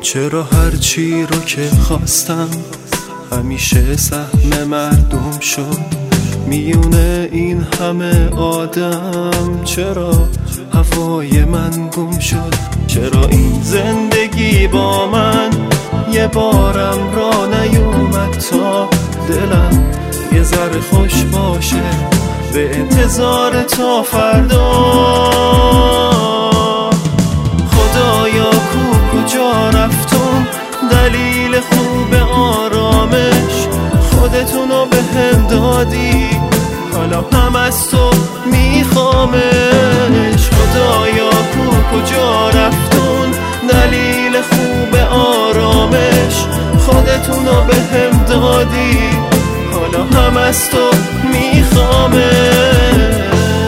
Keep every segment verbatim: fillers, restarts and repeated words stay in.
چرا هرچی رو که خواستم همیشه سهم مردم شد؟ میونه این همه آدم چرا هوای من گم شد؟ چرا این زندگی با من یه بارم را نیومد تا دلم یه ذره خوش باشه به انتظار تا فردا؟ خدایا کو کجا رفتم دلیل خوب آرامش؟ خودتونو به هم دادی حالا هم از تو میخوامش. خدایا کو کجا رفتون دلیل خوب آرامش؟ خودتونو به هم دادی حالا هم از تو میخوامش.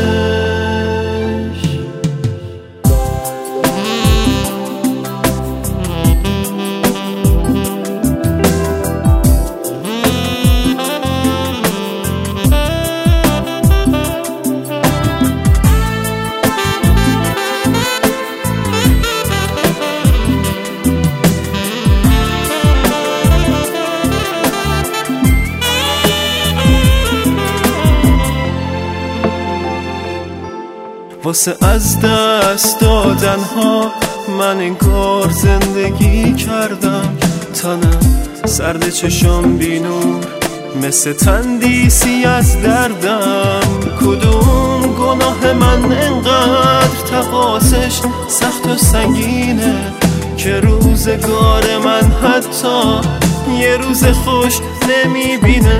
واسه از دست دادن ها من انگار زندگی کردم، تنم سرد چشام بینور مثل تندیسی از دردم. کدوم گناه من انقدر تقاسش سخت و سنگینه که روزگار من حتی یه روز خوش نمیبینه؟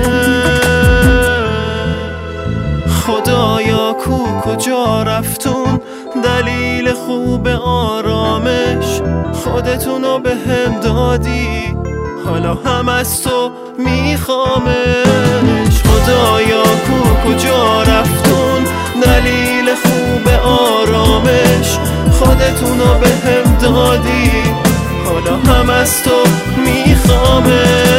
خدایا کو کجا رفتون دلیل خوب آرامش؟ خودتونو به هم دادی حالا هم از تو میخوامش. خدایا کو کجا رفتون دلیل خوب آرامش؟ خودتونو به هم دادی حالا هم از تو میخوامش.